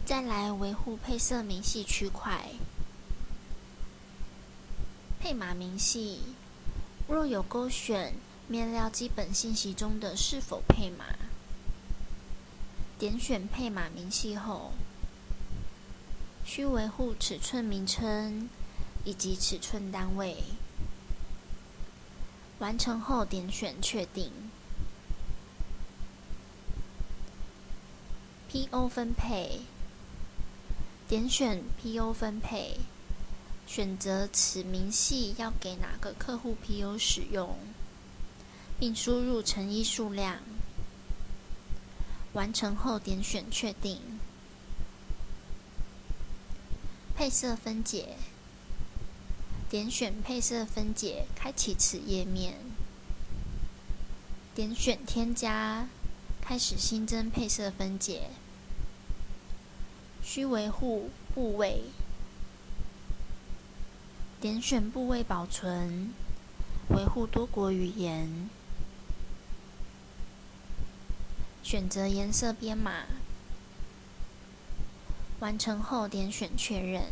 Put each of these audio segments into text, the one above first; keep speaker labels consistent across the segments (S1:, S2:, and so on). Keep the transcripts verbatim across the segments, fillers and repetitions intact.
S1: 再来维护配色明细区块。配码明细若有勾选面料基本信息中的是否配码，点选配码明细后，需维护尺寸名称以及尺寸单位。完成后点选确定。P O 分配，点选 P O 分配，选择此明细要给哪个客户 P O 使用，并输入成衣数量。完成后点选确定。配色分解，点选配色分解，开启此页面。点选添加，开始新增配色分解。需维护部位，点选部位保存，维护多国语言。选择颜色编码，完成后点选确认。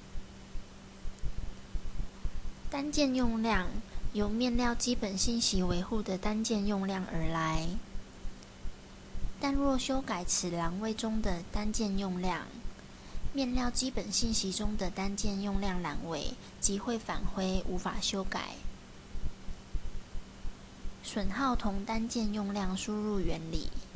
S1: 单件用量由面料基本信息维护的单件用量而来，但若修改此栏位中的单件用量，面料基本信息中的单件用量栏位即会返回无法修改。损耗同单件用量输入原理。